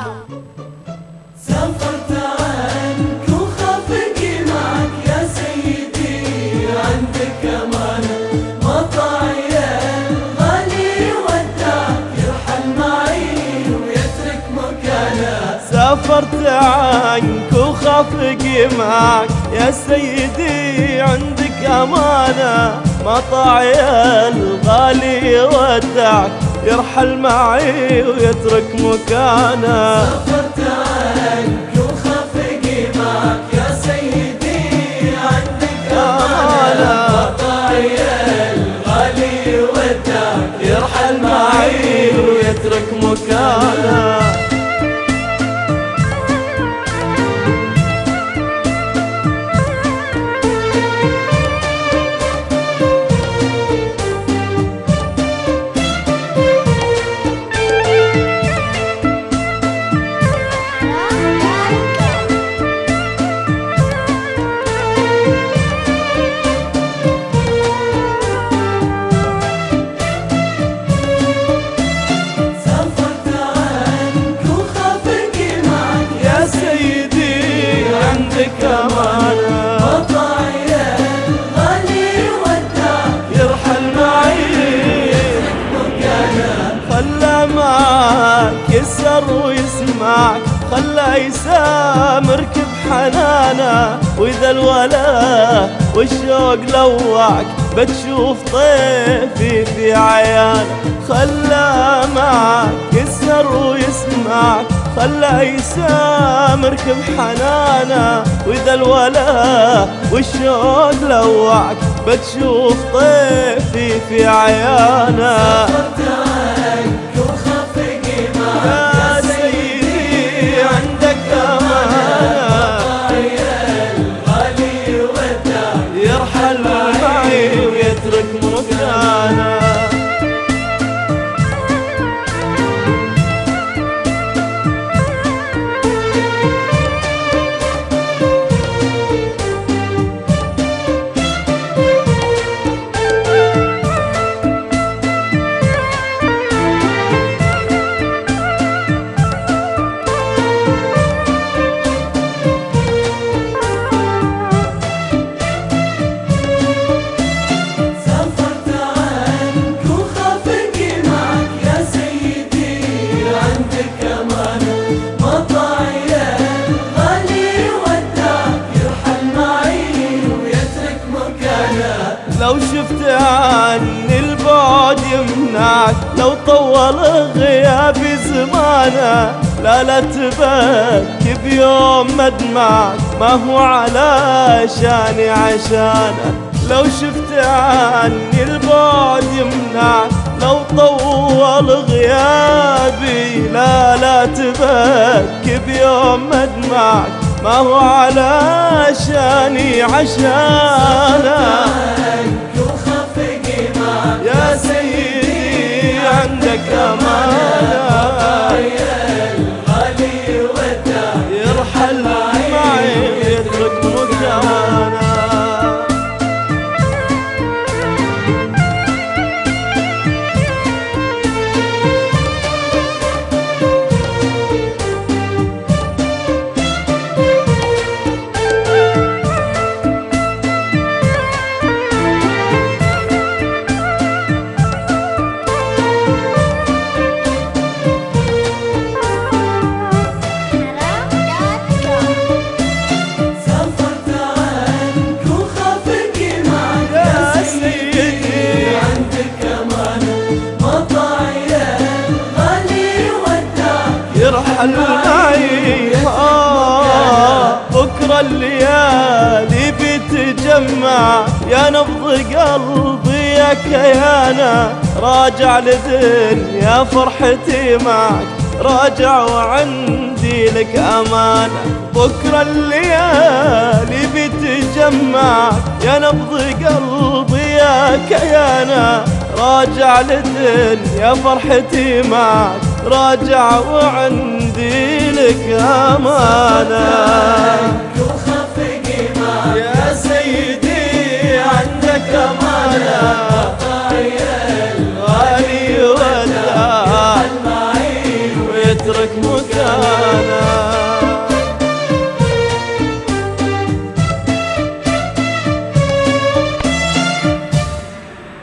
سافرت عنك وخافك معك يا سيدي، عندك أمانة مطاعي الغالي وداك يرحل معي ويترك مكانه. سافرت عنك وخافك معك يا سيدي، عندك أمانة مطاعي الغالي وداك يرحل معي ويترك مكانه. سافرت عنك وخافك معك يا سيدي، عندك أمانة مطاعي الغالي وداك يرحل معي ويترك مكانه. يسر ويسمعك خلى يسامرك بحنانه، وإذا الولا والشوق لوعك بتشوف طيفي في عيانه. خلى معك يسر ويسمعك خلى يسامرك بحنانه، وإذا الولا والشوق لوعك بتشوف طيفي في عيانه. يا سيدي عندك أمانة الغالي وداك يرحل معي ويترك مكانه. لو شفت عني البعد يمنعك، لو طول غيابي زمانه، لا تبكي بيوم مدمعك ما هو علشاني عشانه. لو شفت عني البعد يمنعك، لو طول غيابي لا تبكي بيوم مدمعك ما هو علشاني عشانه. يا سيدي عندك أمانة يرحل معي ويترك مكانه. يرحل معي بكرة الليالي بتجمع، يا نبض قلبي يا كيانا، راجع لدنيا فرحتي معك، راجع وعندي لك أمانة. بكرة الليالي بتجمع، يا نبض قلبي يا كيانا، راجع لدنيا فرحتي معك، راجع وعندي لك أمانة. يا سيدي عندك أمانة غالي وداع ويترك مكان.